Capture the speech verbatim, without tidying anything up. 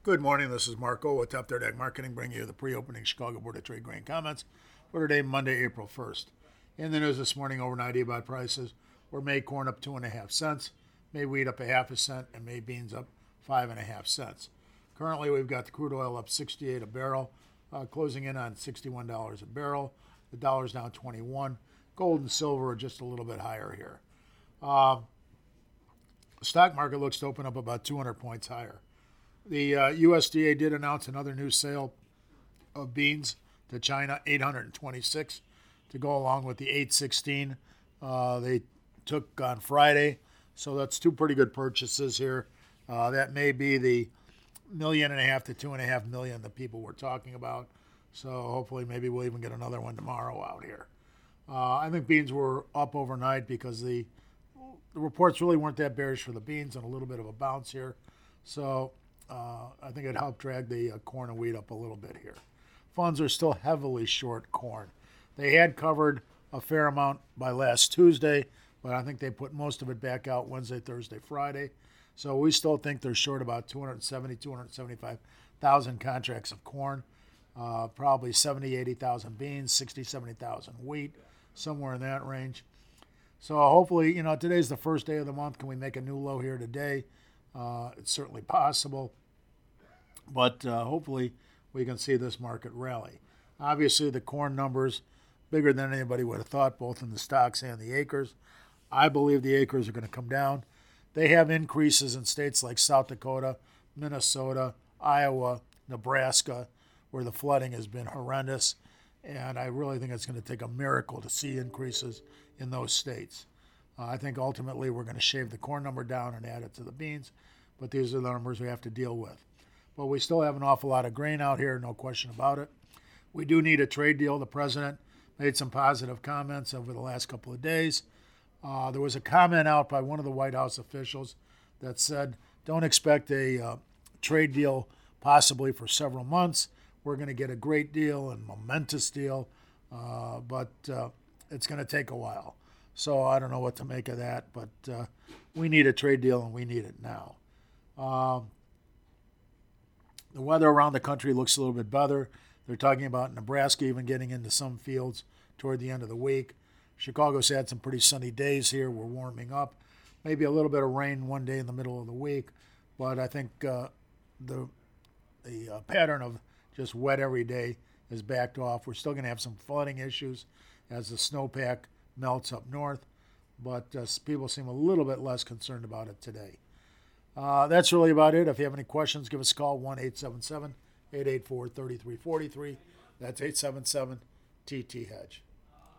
Good morning. This is Marco with Top Third Ag Marketing, bringing you the pre-opening Chicago Board of Trade grain comments for today, Monday, April first. In the news this morning, overnight about prices, were May corn up two and a half cents, May wheat up a half a cent, and May beans up five and a half cents. Currently, we've got the crude oil up sixty-eight a barrel, uh, closing in on sixty-one dollars a barrel. The dollar's down twenty-one. Gold and silver are just a little bit higher here. Uh, the stock market looks to open up about two hundred points higher. The uh, U S D A did announce another new sale of beans to China, eight hundred twenty-six, to go along with the eight sixteen uh, they took on Friday. So that's two pretty good purchases here. Uh, that may be the million and a half to two and a half million that people were talking about. So hopefully maybe we'll even get another one tomorrow out here. Uh, I think beans were up overnight because the, the reports really weren't that bearish for the beans and a little bit of a bounce here. So Uh, I think it helped drag the uh, corn and wheat up a little bit here. Funds are still heavily short corn. They had covered a fair amount by last Tuesday, but I think they put most of it back out Wednesday, Thursday, Friday. So we still think they're short about two hundred seventy, two hundred seventy-five thousand contracts of corn, uh, probably seventy, eighty thousand beans, sixty, seventy thousand wheat, somewhere in that range. So hopefully, you know, today's the first day of the month. Can we make a new low here today? Uh, it's certainly possible. But uh, hopefully we can see this market rally. Obviously, the corn numbers bigger than anybody would have thought, both in the stocks and the acres. I believe the acres are going to come down. They have increases in states like South Dakota, Minnesota, Iowa, Nebraska, where the flooding has been horrendous. And I really think it's going to take a miracle to see increases in those states. Uh, I think ultimately we're going to shave the corn number down and add it to the beans. But these are the numbers we have to deal with. But we still have an awful lot of grain out here, no question about it. We do need a trade deal. The president made some positive comments over the last couple of days. Uh, there was a comment out by one of the White House officials that said, don't expect a uh, trade deal possibly for several months. We're going to get a great deal and momentous deal, uh, but uh, it's going to take a while. So I don't know what to make of that, but uh, we need a trade deal and we need it now. Um, The weather around the country looks a little bit better. They're talking about Nebraska even getting into some fields toward the end of the week. Chicago's had some pretty sunny days here. We're warming up. Maybe a little bit of rain one day in the middle of the week. But I think uh, the the uh, pattern of just wet every day is backed off. We're still going to have some flooding issues as the snowpack melts up north. But uh, people seem a little bit less concerned about it today. Uh, that's really about it. If you have any questions, give us a call, one eight seven seven, eight eight four, three three four three. That's eight seven seven T T Hedge.